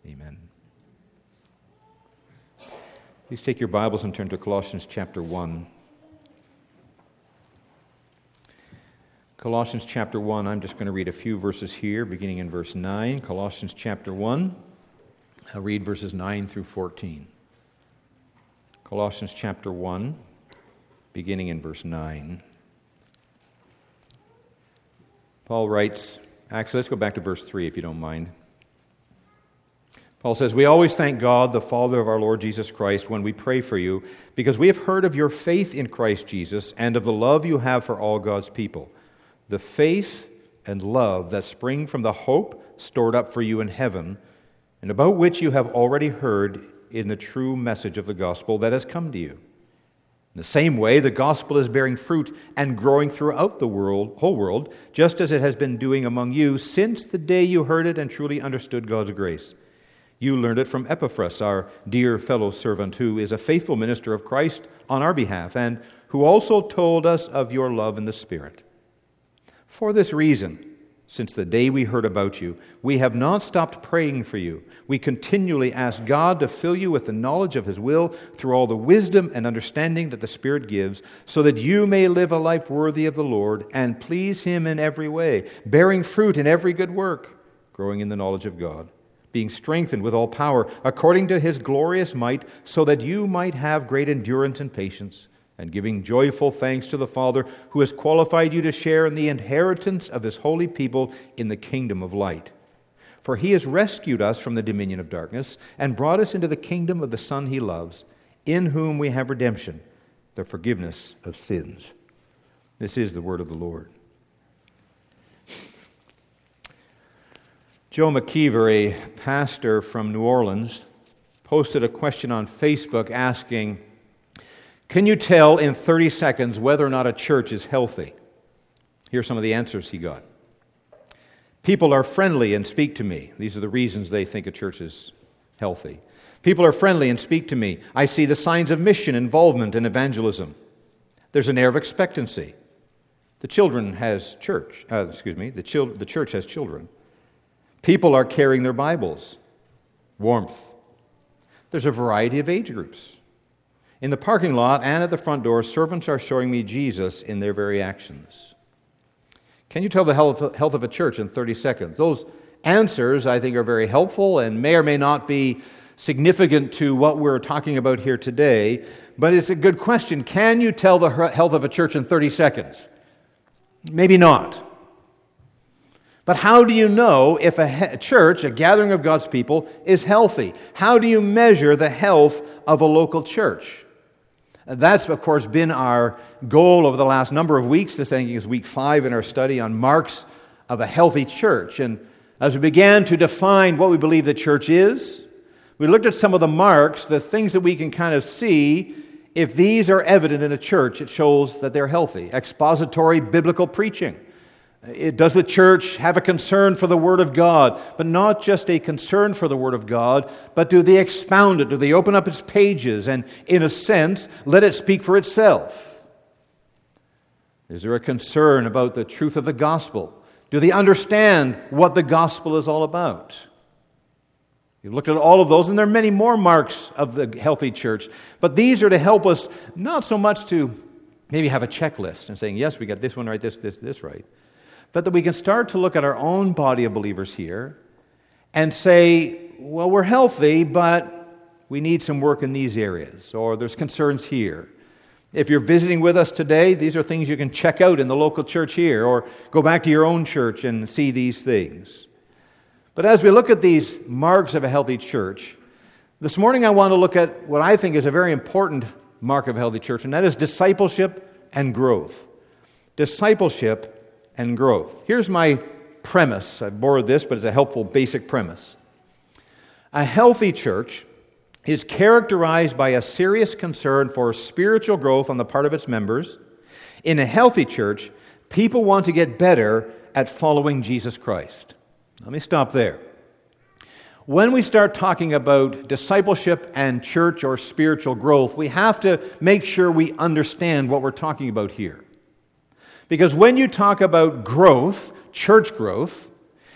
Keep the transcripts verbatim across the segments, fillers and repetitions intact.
Amen. Please take your Bibles and turn to Colossians chapter one. Colossians chapter one, I'm just going to read a few verses here, beginning in verse nine. Colossians chapter one, I'll read verses nine through fourteen. Colossians chapter one, beginning in verse nine. Paul writes, actually, let's go back to verse three if you don't mind. Paul says, "We always thank God, the Father of our Lord Jesus Christ, when we pray for you, because we have heard of your faith in Christ Jesus and of the love you have for all God's people, the faith and love that spring from the hope stored up for you in heaven, and about which you have already heard in the true message of the gospel that has come to you. In the same way, the gospel is bearing fruit and growing throughout the world, whole world, just as it has been doing among you since the day you heard it and truly understood God's grace. You learned it from Epaphras, our dear fellow servant, who is a faithful minister of Christ on our behalf, and who also told us of your love in the Spirit. For this reason, since the day we heard about you, we have not stopped praying for you. We continually ask God to fill you with the knowledge of His will through all the wisdom and understanding that the Spirit gives, so that you may live a life worthy of the Lord and please Him in every way, bearing fruit in every good work, growing in the knowledge of God, being strengthened with all power according to His glorious might, so that you might have great endurance and patience, and giving joyful thanks to the Father who has qualified you to share in the inheritance of His holy people in the kingdom of light. For He has rescued us from the dominion of darkness and brought us into the kingdom of the Son He loves, in whom we have redemption, the forgiveness of sins." This is the word of the Lord. Joe McKeever, a pastor from New Orleans, posted a question on Facebook asking, "Can you tell in thirty seconds whether or not a church is healthy?" Here are some of the answers he got. "People are friendly and speak to me." These are the reasons they think a church is healthy. "People are friendly and speak to me. I see the signs of mission, involvement, and evangelism. There's an air of expectancy. The children has church. Uh, excuse me. The, chil- the church has children. People are carrying their Bibles. Warmth. There's a variety of age groups. In the parking lot and at the front door, servants are showing me Jesus in their very actions." Can you tell the health of a church in thirty seconds? Those answers, I think, are very helpful and may or may not be significant to what we're talking about here today, but it's a good question. Can you tell the health of a church in thirty seconds? Maybe not. But how do you know if a, he- a church, a gathering of God's people, is healthy? How do you measure the health of a local church? That's, of course, been our goal over the last number of weeks. This, I think, is week five in our study on marks of a healthy church. And as we began to define what we believe the church is, we looked at some of the marks, the things that we can kind of see. If these are evident in a church, it shows that they're healthy. Expository biblical preaching. It, does the church have a concern for the Word of God? But not just a concern for the Word of God, but do they expound it? Do they open up its pages and, in a sense, let it speak for itself? Is there a concern about the truth of the gospel? Do they understand what the gospel is all about? You've looked at all of those, and there are many more marks of the healthy church. But these are to help us not so much to maybe have a checklist and saying, yes, we got this one right, this, this, this right. But that we can start to look at our own body of believers here and say, well, we're healthy, but we need some work in these areas, or there's concerns here. If you're visiting with us today, these are things you can check out in the local church here, or go back to your own church and see these things. But as we look at these marks of a healthy church, this morning I want to look at what I think is a very important mark of a healthy church, and that is discipleship and growth. Discipleship and growth. Here's my premise. I borrowed this, but it's a helpful basic premise. A healthy church is characterized by a serious concern for spiritual growth on the part of its members. In a healthy church, people want to get better at following Jesus Christ. Let me stop there. When we start talking about discipleship and church or spiritual growth, we have to make sure we understand what we're talking about here. Because when you talk about growth, church growth,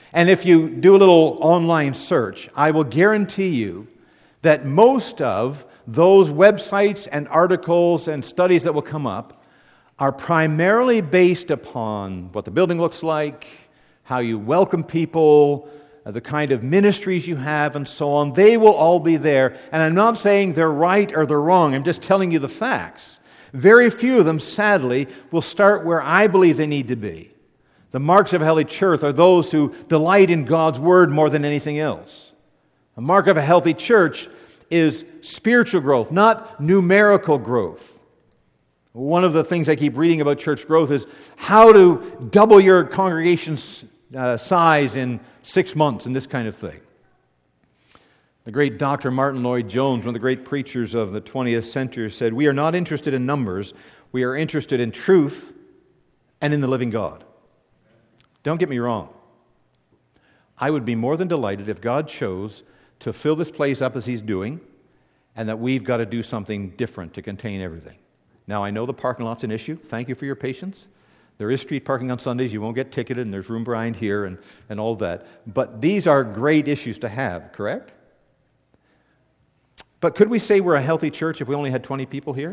And if you do a little online search, I will guarantee you that most of those websites and articles and studies that will come up are primarily based upon what the building looks like, how you welcome people, the kind of ministries you have, and so on. They will all be there. And I'm not saying they're right or they're wrong. I'm just telling you the facts. Very few of them, sadly, will start where I believe they need to be. The marks of a healthy church are those who delight in God's Word more than anything else. A mark of a healthy church is spiritual growth, not numerical growth. One of the things I keep reading about church growth is how to double your congregation's uh, size in six months and this kind of thing. The great Doctor Martin Lloyd-Jones, one of the great preachers of the twentieth century, said, "We are not interested in numbers, we are interested in truth and in the living God." Don't get me wrong. I would be more than delighted if God chose to fill this place up as He's doing, and that we've got to do something different to contain everything. Now, I know the parking lot's an issue. Thank you for your patience. There is street parking on Sundays. You won't get ticketed, and there's room behind here and, and all that. But these are great issues to have, correct? But could we say we're a healthy church if we only had twenty people here?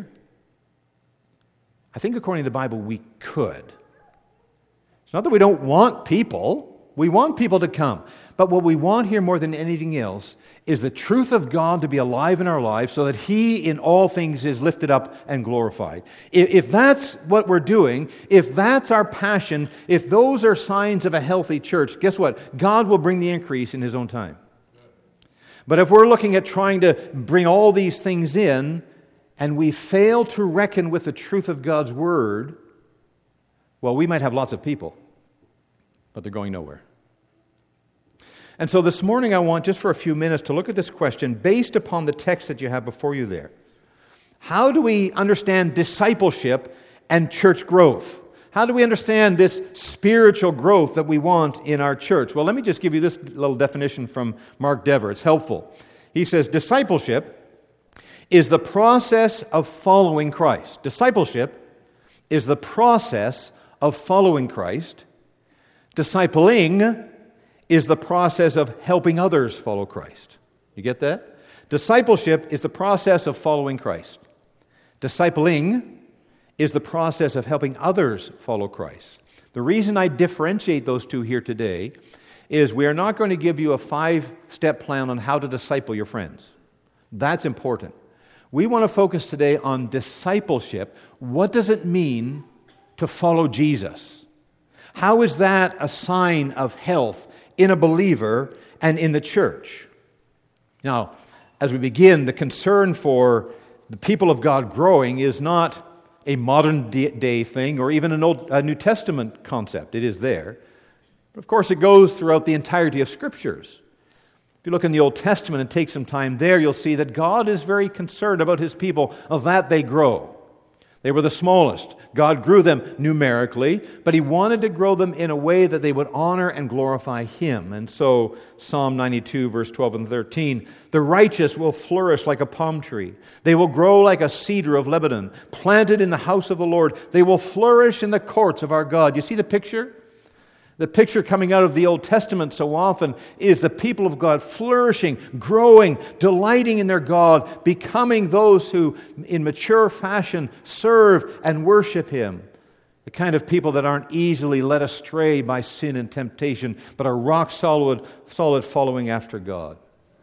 I think according to the Bible, we could. It's not that we don't want people. We want people to come. But what we want here more than anything else is the truth of God to be alive in our lives so that He in all things is lifted up and glorified. If that's what we're doing, if that's our passion, if those are signs of a healthy church, guess what? God will bring the increase in His own time. But if we're looking at trying to bring all these things in and we fail to reckon with the truth of God's Word, well, we might have lots of people, but they're going nowhere. And so this morning I want just for a few minutes to look at this question based upon the text that you have before you there. How do we understand discipleship and church growth? How do we understand this spiritual growth that we want in our church? Well, let me just give you this little definition from Mark Dever. It's helpful. He says, discipleship is the process of following Christ. Discipleship is the process of following Christ. Discipling is the process of helping others follow Christ. You get that? Discipleship is the process of following Christ. Discipling is the process of helping others follow Christ. The reason I differentiate those two here today is we are not going to give you a five-step plan on how to disciple your friends. That's important. We want to focus today on discipleship. What does it mean to follow Jesus? How is that a sign of health in a believer and in the church? Now, as we begin, the concern for the people of God growing is not a modern day thing or even an Old a New Testament concept. It is there. But of course, it goes throughout the entirety of Scriptures. If you look in the Old Testament and take some time there, you'll see that God is very concerned about His people, of that they grow. They were the smallest. God grew them numerically, but He wanted to grow them in a way that they would honor and glorify Him. And so, Psalm ninety-two, verse twelve and thirteen, the righteous will flourish like a palm tree. They will grow like a cedar of Lebanon, planted in the house of the Lord. They will flourish in the courts of our God. You see the picture? The picture coming out of the Old Testament so often is the people of God flourishing, growing, delighting in their God, becoming those who, in mature fashion, serve and worship Him. The kind of people that aren't easily led astray by sin and temptation, but are rock solid, solid following after God.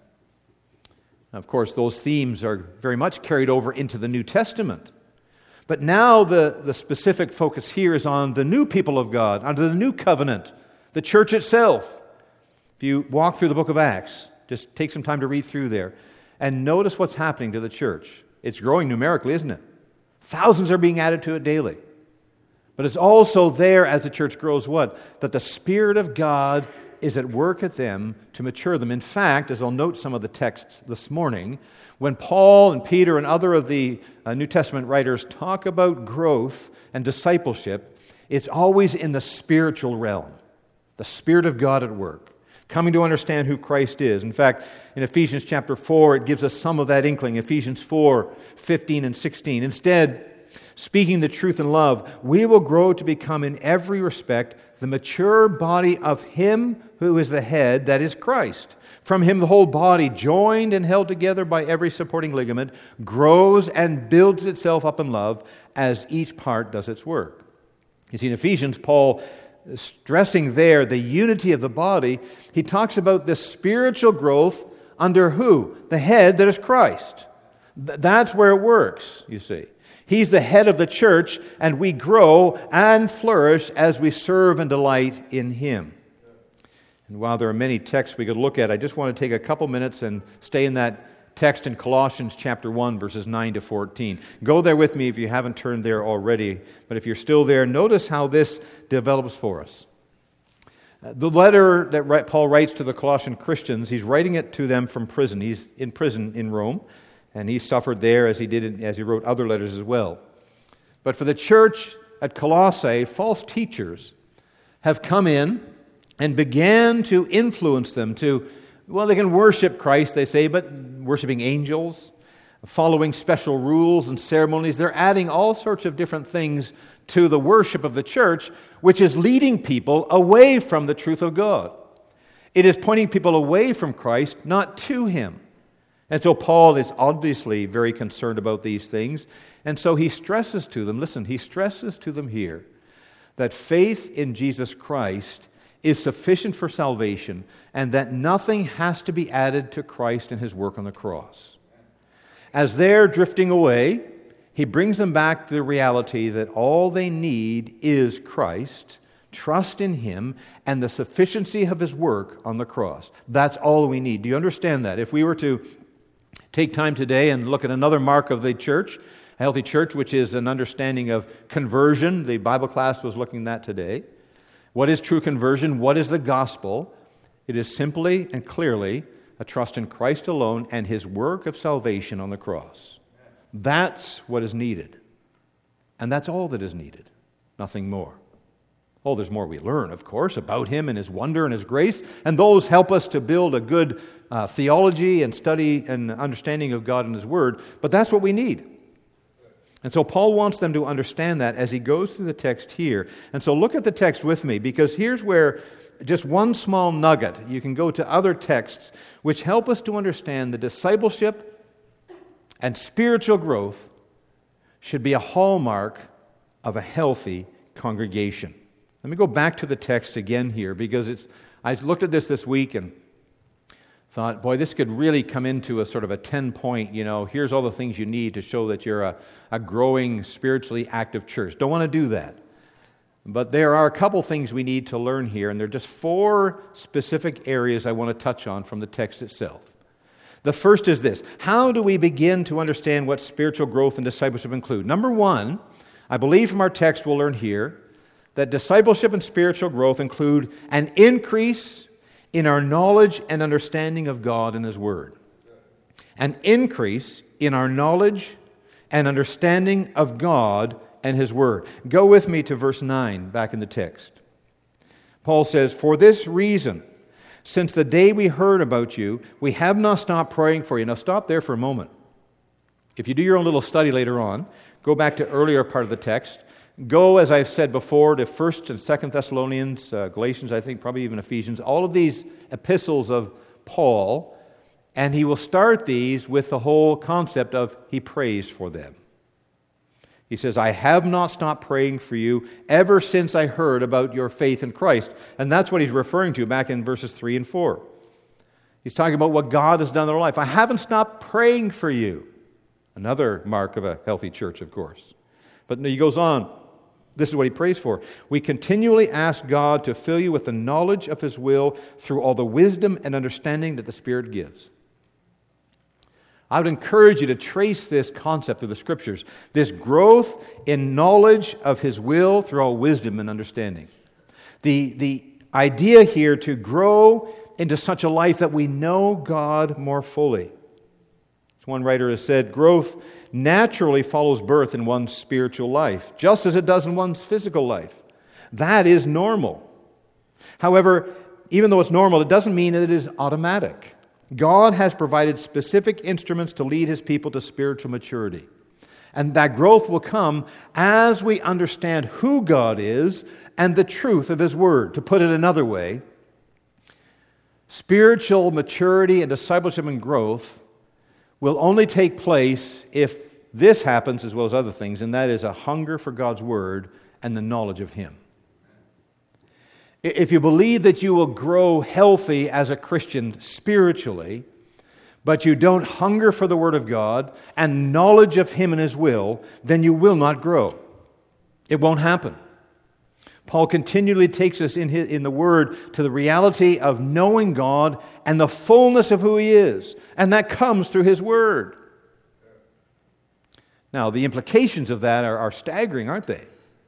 Now, of course, those themes are very much carried over into the New Testament. But now the, the specific focus here is on the new people of God, under the new covenant, the church itself. If you walk through the book of Acts, just take some time to read through there, and notice what's happening to the church. It's growing numerically, isn't it? Thousands are being added to it daily. But it's also there as the church grows what? That the Spirit of God is at work at them to mature them. In fact, as I'll note some of the texts this morning, when Paul and Peter and other of the uh, New Testament writers talk about growth and discipleship, it's always in the spiritual realm. The Spirit of God at work, coming to understand who Christ is. In fact, in Ephesians chapter four, it gives us some of that inkling. Ephesians four, fifteen and sixteen. Instead, speaking the truth in love, we will grow to become in every respect the mature body of Him who is the head, that is Christ. From Him the whole body, joined and held together by every supporting ligament, grows and builds itself up in love as each part does its work. You see, in Ephesians, Paul, stressing there the unity of the body, he talks about the spiritual growth under who? The head, that is Christ. That's where it works, you see. He's the head of the church, and we grow and flourish as we serve and delight in Him. And while there are many texts we could look at, I just want to take a couple minutes and stay in that text in Colossians chapter one, verses nine to fourteen. Go there with me if you haven't turned there already. But if you're still there, notice how this develops for us. The letter that Paul writes to the Colossian Christians, he's writing it to them from prison. He's in prison in Rome, and he suffered there as he did as he wrote other letters as well. But for the church at Colossae, false teachers have come in and began to influence them to, well, they can worship Christ, they say, but worshiping angels, following special rules and ceremonies. They're adding all sorts of different things to the worship of the church, which is leading people away from the truth of God. It is pointing people away from Christ, not to Him. And so Paul is obviously very concerned about these things. And so he stresses to them, listen, he stresses to them here that faith in Jesus Christ is sufficient for salvation and that nothing has to be added to Christ and His work on the cross. As they're drifting away, he brings them back to the reality that all they need is Christ, trust in Him, and the sufficiency of His work on the cross. That's all we need. Do you understand that? If we were to take time today and look at another mark of the church, a healthy church, which is an understanding of conversion, the Bible class was looking at that today. What is true conversion? What is the gospel? It is simply and clearly a trust in Christ alone and His work of salvation on the cross. That's what is needed. And that's all that is needed. Nothing more. Oh, there's more we learn, of course, about Him and His wonder and His grace, and those help us to build a good uh, theology and study and understanding of God and His Word, but that's what we need. And so Paul wants them to understand that as he goes through the text here. And so look at the text with me, because here's where just one small nugget, you can go to other texts which help us to understand the discipleship and spiritual growth should be a hallmark of a healthy congregation. Let me go back to the text again here, because it's. I looked at this this week and thought, boy, this could really come into a sort of a ten-point, you know, here's all the things you need to show that you're a, a growing, spiritually active church. Don't want to do that. But there are a couple things we need to learn here, and there are just four specific areas I want to touch on from the text itself. The first is this: how do we begin to understand what spiritual growth and discipleship include? Number one, I believe from our text we'll learn here that discipleship and spiritual growth include an increase in our knowledge and understanding of God and His Word. An increase in our knowledge and understanding of God and His Word. Go with me to verse nine, back in the text. Paul says, "For this reason, since the day we heard about you, we have not stopped praying for you." Now stop there for a moment. If you do your own little study later on, go back to earlier part of the text. Go, as I've said before, to First and Second Thessalonians, uh, Galatians, I think, probably even Ephesians, all of these epistles of Paul, and he will start these with the whole concept of he prays for them. He says, "I have not stopped praying for you ever since I heard about your faith in Christ." And that's what he's referring to back in verses three and four. He's talking about what God has done in their life. I haven't stopped praying for you. Another mark of a healthy church, of course. But he goes on. This is what he prays for. "We continually ask God to fill you with the knowledge of His will through all the wisdom and understanding that the Spirit gives." I would encourage you to trace this concept through the Scriptures, this growth in knowledge of His will through all wisdom and understanding. The, the idea here to grow into such a life that we know God more fully. As one writer has said, growth naturally follows birth in one's spiritual life, just as it does in one's physical life. That is normal. However, even though it's normal, it doesn't mean that it is automatic. God has provided specific instruments to lead His people to spiritual maturity. And that growth will come as we understand who God is and the truth of His Word. To put it another way, spiritual maturity and discipleship and growth will only take place if this happens as well as other things, and that is a hunger for God's Word and the knowledge of Him. If you believe that you will grow healthy as a Christian spiritually, but you don't hunger for the Word of God and knowledge of Him and His will, then you will not grow. It won't happen. Paul continually takes us in, his, in the Word to the reality of knowing God and the fullness of who He is, and that comes through His Word. Now, the implications of that are, are staggering, aren't they?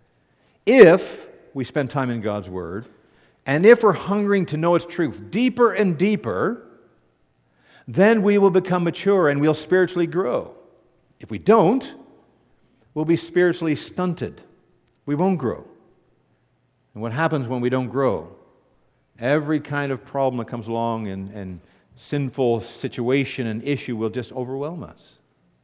If we spend time in God's Word, and if we're hungering to know its truth deeper and deeper, then we will become mature and we'll spiritually grow. If we don't, we'll be spiritually stunted. We won't grow. And what happens when we don't grow? Every kind of problem that comes along and, and sinful situation and issue will just overwhelm us.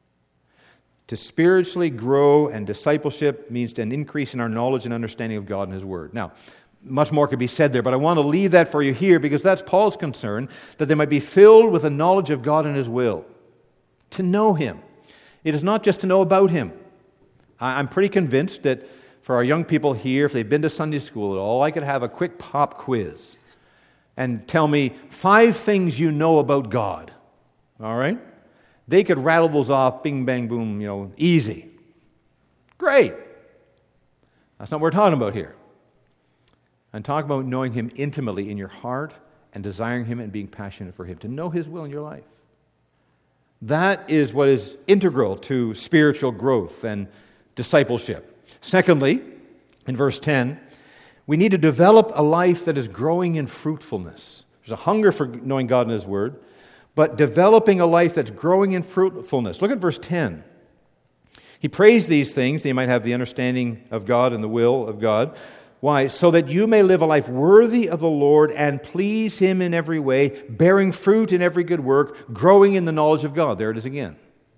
To spiritually grow and discipleship means an increase in our knowledge and understanding of God and His Word. Now, much more could be said there, but I want to leave that for you here because that's Paul's concern, that they might be filled with the knowledge of God and His will. To know Him. It is not just to know about Him. I'm pretty convinced that for our young people here, if they've been to Sunday school at all, I could have a quick pop quiz and tell me five things you know about God. All right? They could rattle those off, bing, bang, boom, you know, easy. Great. That's not what we're talking about here. I'm talking about knowing Him intimately in your heart and desiring Him and being passionate for Him, to know His will in your life. That is what is integral to spiritual growth and discipleship. Secondly, in verse ten, we need to develop a life that is growing in fruitfulness. There's a hunger for knowing God and His Word, but developing a life that's growing in fruitfulness. Look at verse ten. He prays these things, that you might have the understanding of God and the will of God. Why? So that you may live a life worthy of the Lord and please Him in every way, bearing fruit in every good work, growing in the knowledge of God. There it is again.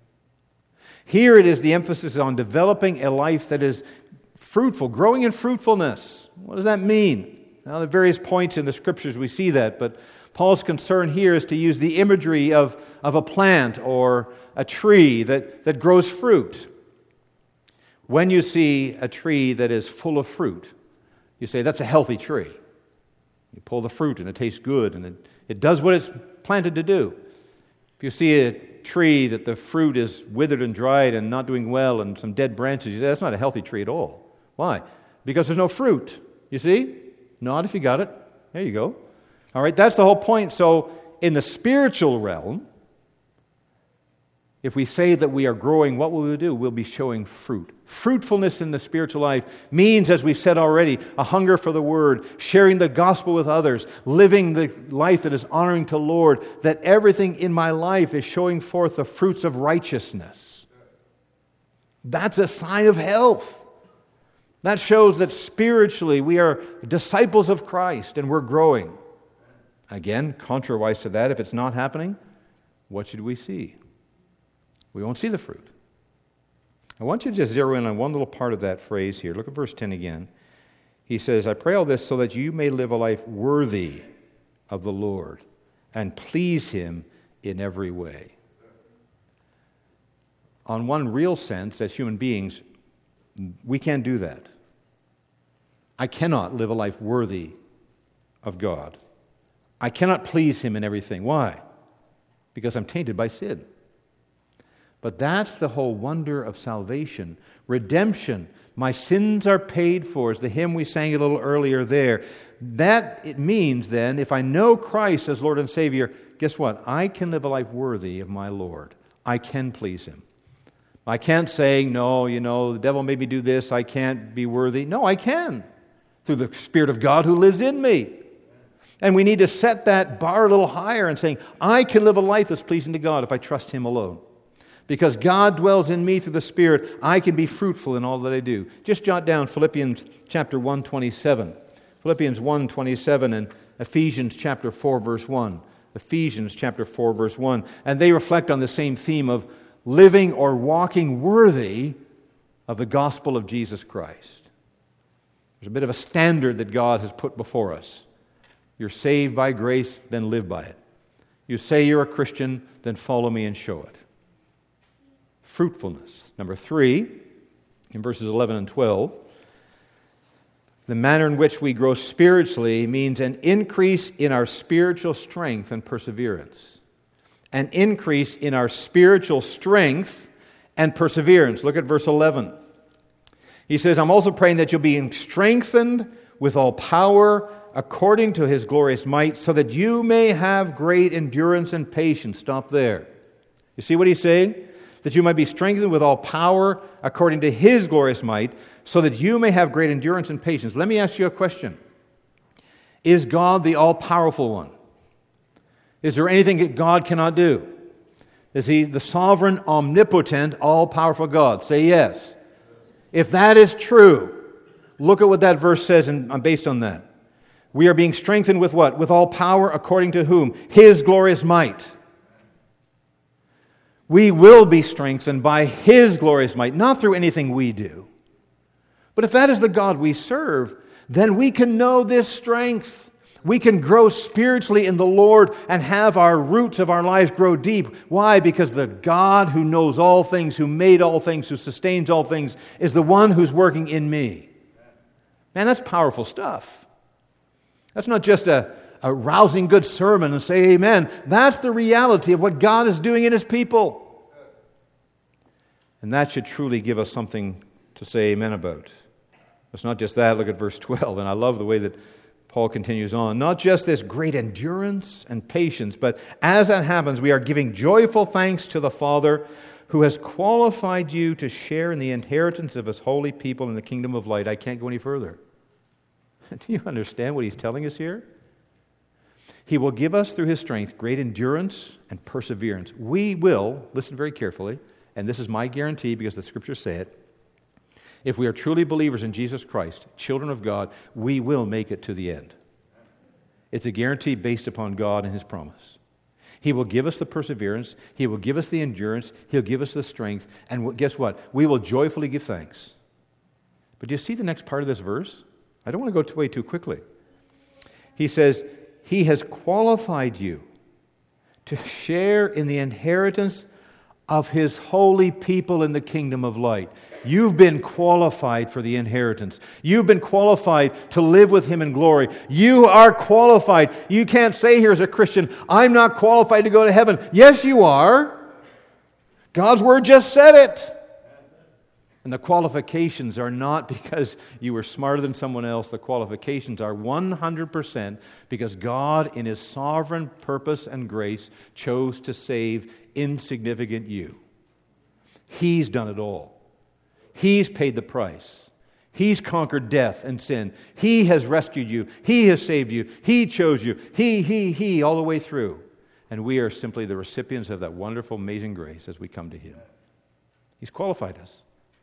Here it is the emphasis on developing a life that is fruitful, growing in fruitfulness. What does that mean? Now, at various points in the Scriptures we see that, but Paul's concern here is to use the imagery of, of a plant or a tree that, that grows fruit. When you see a tree that is full of fruit, you say, that's a healthy tree. You pull the fruit and it tastes good and it, it does what it's planted to do. If you see a tree that the fruit is withered and dried and not doing well and some dead branches, you say, that's not a healthy tree at all. Why? Because there's no fruit. You see? Not if you got it. There you go. All right, that's the whole point. So in the spiritual realm, if we say that we are growing, what will we do? We'll be showing fruit. Fruitfulness in the spiritual life means, as we've said already, a hunger for the Word, sharing the gospel with others, living the life that is honoring to the Lord, that everything in my life is showing forth the fruits of righteousness. That's a sign of health. That shows that spiritually we are disciples of Christ and we're growing. Again, contrariwise to that, if it's not happening, what should we see? We won't see the fruit. I want you to just zero in on one little part of that phrase here. Look at verse ten again. He says, I pray all this so that you may live a life worthy of the Lord and please Him in every way. On one real sense, as human beings, we can't do that. I cannot live a life worthy of God. I cannot please Him in everything. Why? Because I'm tainted by sin. But that's the whole wonder of salvation. Redemption. My sins are paid for, is the hymn we sang a little earlier there. That it means then, if I know Christ as Lord and Savior, guess what? I can live a life worthy of my Lord. I can please Him. I can't say, no, you know, the devil made me do this, I can't be worthy. No, I can, through the Spirit of God who lives in me. And we need to set that bar a little higher and saying, I can live a life that's pleasing to God if I trust Him alone. Because God dwells in me through the Spirit, I can be fruitful in all that I do. Just jot down Philippians chapter one twenty-seven. Philippians one twenty-seven and Ephesians chapter four verse one. Ephesians chapter four verse one. And they reflect on the same theme of living or walking worthy of the gospel of Jesus Christ. There's a bit of a standard that God has put before us. You're saved by grace, then live by it. You say you're a Christian, then follow me and show it. Fruitfulness. Number three, in verses eleven and twelve, the manner in which we grow spiritually means an increase in our spiritual strength and perseverance. An increase in our spiritual strength and perseverance. Look at verse eleven. He says, I'm also praying that you'll be strengthened with all power according to His glorious might, so that you may have great endurance and patience. Stop there. You see what he's saying? That you might be strengthened with all power according to His glorious might, so that you may have great endurance and patience. Let me ask you a question. Is God the all-powerful one? Is there anything that God cannot do? Is He the sovereign, omnipotent, all-powerful God? Say yes. If that is true, look at what that verse says, and I'm based on that. We are being strengthened with what? With all power according to whom? His glorious might. We will be strengthened by His glorious might, not through anything we do. But if that is the God we serve, then we can know this strength. We can grow spiritually in the Lord and have our roots of our lives grow deep. Why? Because the God who knows all things, who made all things, who sustains all things, is the one who's working in me. Man, that's powerful stuff. That's not just a, a rousing good sermon and say amen. That's the reality of what God is doing in His people. And that should truly give us something to say amen about. It's not just that. Look at verse twelve. And I love the way that Paul continues on. Not just this great endurance and patience, but as that happens, we are giving joyful thanks to the Father who has qualified you to share in the inheritance of His holy people in the kingdom of light. I can't go any further. Do you understand what he's telling us here? He will give us through His strength great endurance and perseverance. We will, listen very carefully, and this is my guarantee because the Scriptures say it, if we are truly believers in Jesus Christ, children of God, we will make it to the end. It's a guarantee based upon God and His promise. He will give us the perseverance, He will give us the endurance, He'll give us the strength, and guess what? We will joyfully give thanks. But do you see the next part of this verse? I don't want to go away too quickly. He says, He has qualified you to share in the inheritance of His holy people in the kingdom of light. You've been qualified for the inheritance. You've been qualified to live with Him in glory. You are qualified. You can't say here as a Christian, I'm not qualified to go to heaven. Yes, you are. God's Word just said it. And the qualifications are not because you were smarter than someone else. The qualifications are one hundred percent because God, in His sovereign purpose and grace, chose to save insignificant you. He's done it all. He's paid the price. He's conquered death and sin. He has rescued you. He has saved you. He chose you. He, He, He, all the way through. And we are simply the recipients of that wonderful, amazing grace as we come to Him. He's qualified us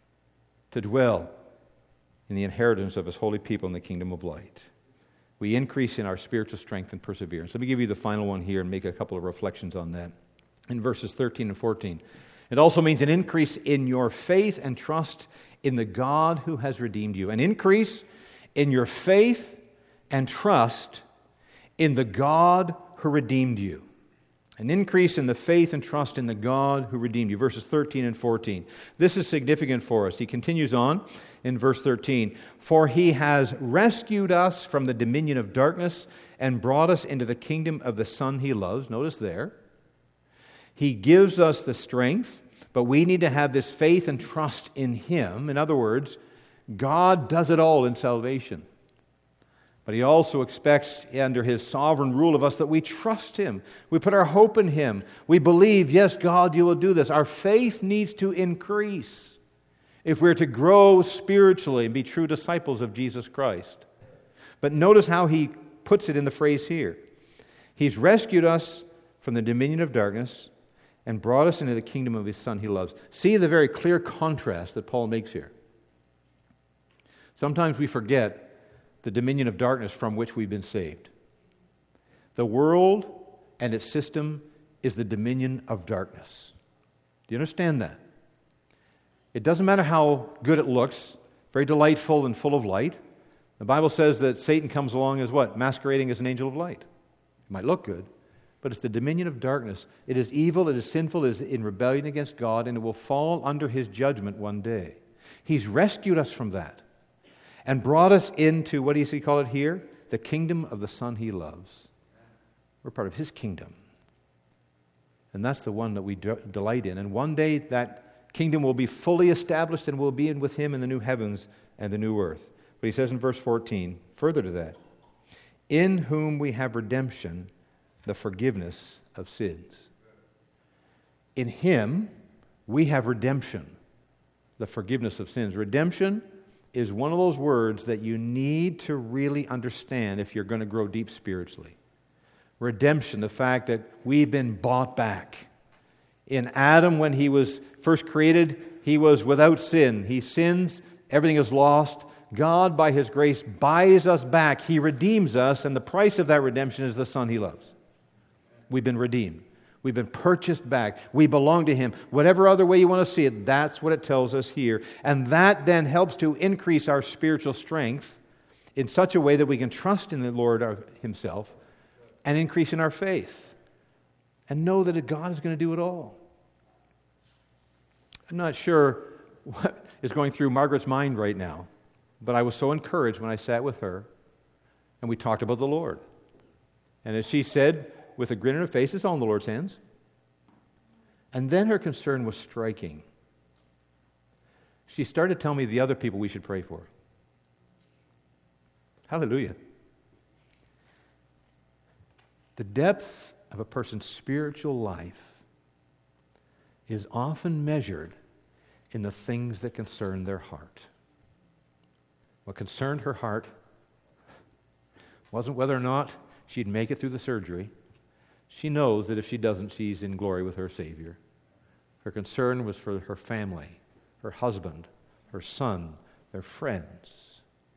to dwell in the inheritance of His holy people in the kingdom of light. We increase in our spiritual strength and perseverance. Let me give you the final one here and make a couple of reflections on that. In verses thirteen and fourteen. It also means an increase in your faith and trust in the God who has redeemed you. An increase in your faith and trust in the God who redeemed you. An increase in the faith and trust in the God who redeemed you. Verses thirteen and fourteen. This is significant for us. He continues on in verse thirteen. For He has rescued us from the dominion of darkness and brought us into the kingdom of the Son He loves. Notice there. He gives us the strength, but we need to have this faith and trust in Him. In other words, God does it all in salvation. But He also expects, under His sovereign rule of us, that we trust Him. We put our hope in Him. We believe, yes, God, You will do this. Our faith needs to increase if we're to grow spiritually and be true disciples of Jesus Christ. But notice how he puts it in the phrase here. He's rescued us from the dominion of darkness and brought us into the kingdom of His Son He loves. See the very clear contrast that Paul makes here. Sometimes we forget the dominion of darkness from which we've been saved. The world and its system is the dominion of darkness. you understand that? It doesn't matter how good it looks, very delightful and full of light. The Bible says that Satan comes along as what? Masquerading as an angel of light. It might look good, but it's the dominion of darkness. It is evil, it is sinful, it is in rebellion against God, and it will fall under his judgment one day. He's rescued us from that and brought us into, what does he call it here? The kingdom of the Son he loves. We're part of his kingdom. And that's the one that we de- delight in. And one day that kingdom will be fully established and we'll be in with him in the new heavens and the new earth. But he says in verse fourteen, further to that, in whom we have redemption, the forgiveness of sins. In him we have redemption, the forgiveness of sins. Redemption is one of those words that you need to really understand if you're going to grow deep spiritually. Redemption, the fact that we've been bought back. In Adam, when he was first created, he was without sin. He sins, everything is lost. God, by his grace, buys us back. He redeems us, and the price of that redemption is the Son he loves. We've been redeemed. We've been purchased back. We belong to him. Whatever other way you want to see it, that's what it tells us here. And that then helps to increase our spiritual strength in such a way that we can trust in the Lord himself and increase in our faith and know that God is going to do it all. I'm not sure what is going through Margaret's mind right now, but I was so encouraged when I sat with her and we talked about the Lord. And as she said, with a grin on her face, it's all in the Lord's hands. And then her concern was striking. She started to tell me the other people we should pray for. Hallelujah. The depth of a person's spiritual life is often measured in the things that concern their heart. What concerned her heart wasn't whether or not she'd make it through the surgery. She knows that if she doesn't, she's in glory with her Savior. Her concern was for her family, her husband, her son, their friends.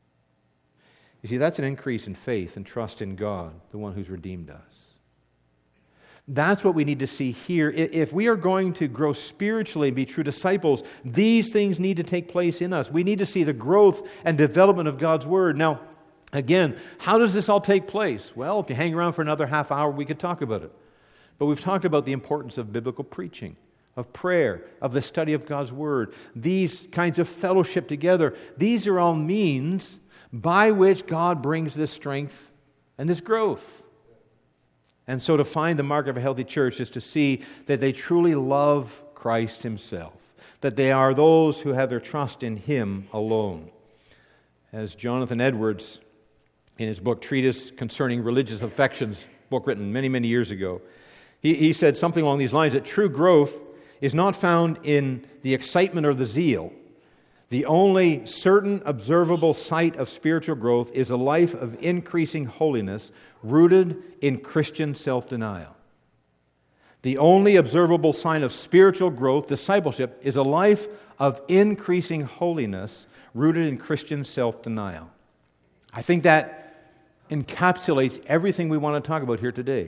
You see, that's an increase in faith and trust in God, the one who's redeemed us. That's what we need to see here. If we are going to grow spiritually and be true disciples, these things need to take place in us. We need to see the growth and development of God's Word. Now, again, how does this all take place? Well, if you hang around for another half hour, we could talk about it. But we've talked about the importance of biblical preaching, of prayer, of the study of God's Word, these kinds of fellowship together. These are all means by which God brings this strength and this growth. And so to find the mark of a healthy church is to see that they truly love Christ himself, that they are those who have their trust in him alone. As Jonathan Edwards, in his book Treatise Concerning Religious Affections, book written many, many years ago, he, he said something along these lines, that true growth is not found in the excitement or the zeal. The only certain observable sight of spiritual growth is a life of increasing holiness rooted in Christian self-denial. The only observable sign of spiritual growth, discipleship, is a life of increasing holiness rooted in Christian self-denial. I think that encapsulates everything we want to talk about here today.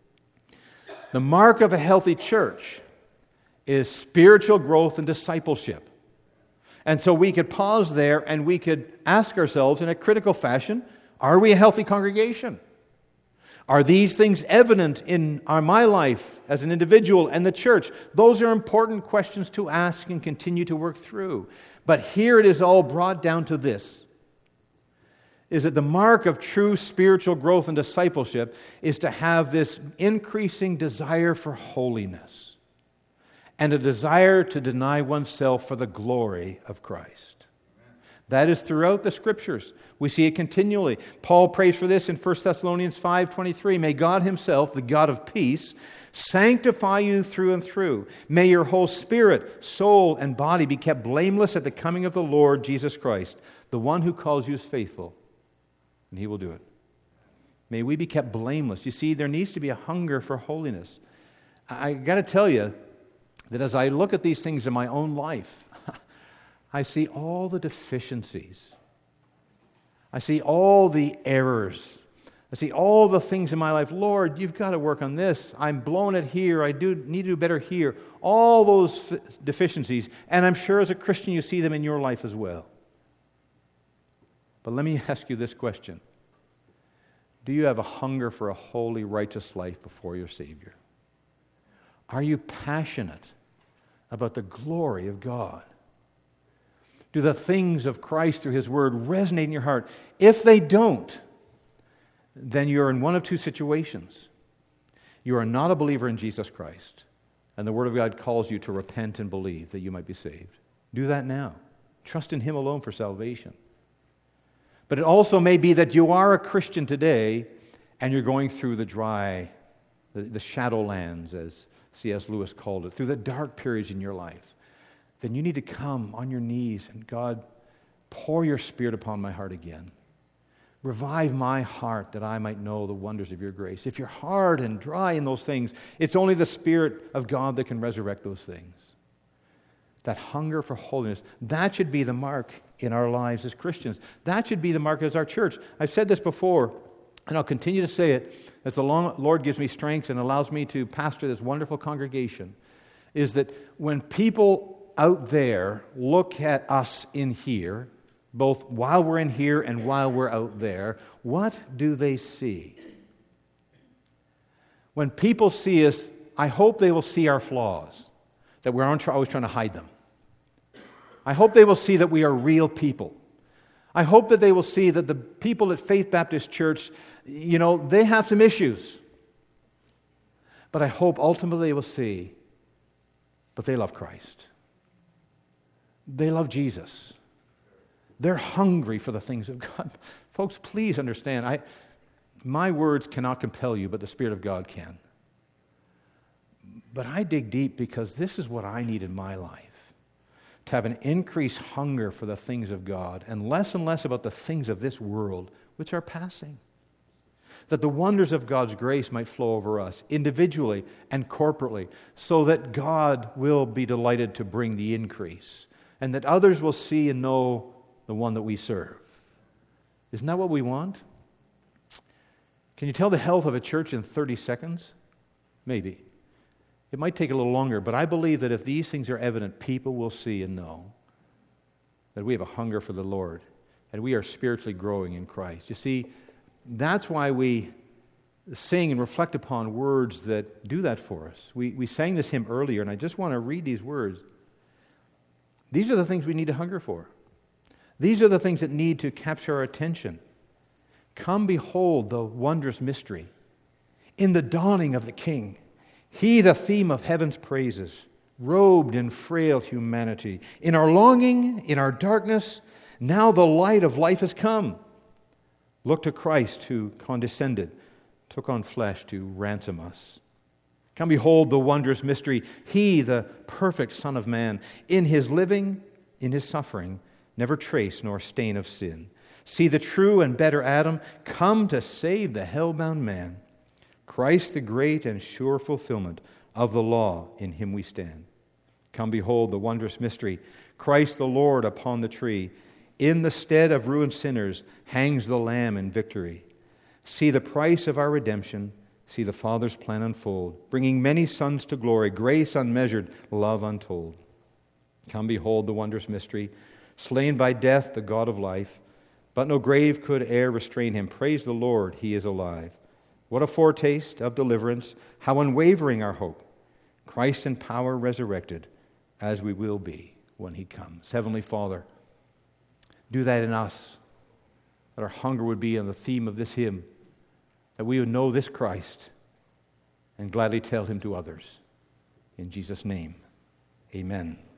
The mark of a healthy church is spiritual growth and discipleship. And so we could pause there and we could ask ourselves in a critical fashion, are we a healthy congregation? Are these things evident in our, my life as an individual and the church? Those are important questions to ask and continue to work through. But here it is all brought down to this, is that the mark of true spiritual growth and discipleship is to have this increasing desire for holiness and a desire to deny oneself for the glory of Christ. That is throughout the Scriptures. We see it continually. Paul prays for this in First Thessalonians five twenty-three. May God himself, the God of peace, sanctify you through and through. May your whole spirit, soul, and body be kept blameless at the coming of the Lord Jesus Christ. The one who calls you is faithful, and he will do it. May we be kept blameless. You see, there needs to be a hunger for holiness. I got to tell you that as I look at these things in my own life, I see all the deficiencies. I see all the errors I see all the things in my life. Lord, you've got to work on this. I'm blowing it here. I do need to do better here. All those f- deficiencies. And I'm sure as a Christian you see them in your life as well. But let me ask you this question. Do you have a hunger for a holy, righteous life before your Savior? Are you passionate about the glory of God? Do the things of Christ through His Word resonate in your heart? If they don't, then you're in one of two situations. You are not a believer in Jesus Christ, and the Word of God calls you to repent and believe that you might be saved. Do that now. Trust in Him alone for salvation. But it also may be that you are a Christian today, and you're going through the dry, the, the shadowlands, as C S Lewis called it, through the dark periods in your life. Then you need to come on your knees and, God, pour your Spirit upon my heart again. Revive my heart that I might know the wonders of your grace. If you're hard and dry in those things, it's only the Spirit of God that can resurrect those things. That hunger for holiness, that should be the mark in our lives as Christians. That should be the mark as our church. I've said this before, and I'll continue to say it as the Lord gives me strength and allows me to pastor this wonderful congregation, is that when people out there look at us in here, both while we're in here and while we're out there, what do they see? When people see us, I hope they will see our flaws, that we're always trying to hide them. I hope they will see that we are real people. I hope that they will see that the people at Faith Baptist Church, you know, they have some issues. But I hope ultimately they will see, but they love Christ. They love Jesus. They're hungry for the things of God. Folks, please understand, I, my words cannot compel you, but the Spirit of God can. But I dig deep because this is what I need in my life. To have an increased hunger for the things of God and less and less about the things of this world, which are passing. That the wonders of God's grace might flow over us individually and corporately, so that God will be delighted to bring the increase and that others will see and know the one that we serve. Isn't that what we want? Can you tell the health of a church in thirty seconds? Maybe. It might take a little longer, but I believe that if these things are evident, people will see and know that we have a hunger for the Lord and we are spiritually growing in Christ. You see, that's why we sing and reflect upon words that do that for us. We, we sang this hymn earlier, and I just want to read these words. These are the things we need to hunger for. These are the things that need to capture our attention. Come behold the wondrous mystery. In the dawning of the King, He the theme of heaven's praises, robed in frail humanity. In our longing, in our darkness, now the light of life has come. Look to Christ who condescended, took on flesh to ransom us. Come behold the wondrous mystery. He, the perfect Son of Man, in His living, in His suffering, never trace nor stain of sin. See the true and better Adam come to save the hell-bound man. Christ the great and sure fulfillment of the law, in Him we stand. Come behold the wondrous mystery. Christ the Lord upon the tree. In the stead of ruined sinners hangs the Lamb in victory. See the price of our redemption. See the Father's plan unfold, bringing many sons to glory, grace unmeasured, love untold. Come behold the wondrous mystery. Slain by death, the God of life, but no grave could e'er restrain Him. Praise the Lord, He is alive. What a foretaste of deliverance, how unwavering our hope. Christ in power resurrected, as we will be when He comes. Heavenly Father, do that in us, that our hunger would be on the theme of this hymn, that we would know this Christ and gladly tell Him to others. In Jesus' name, amen.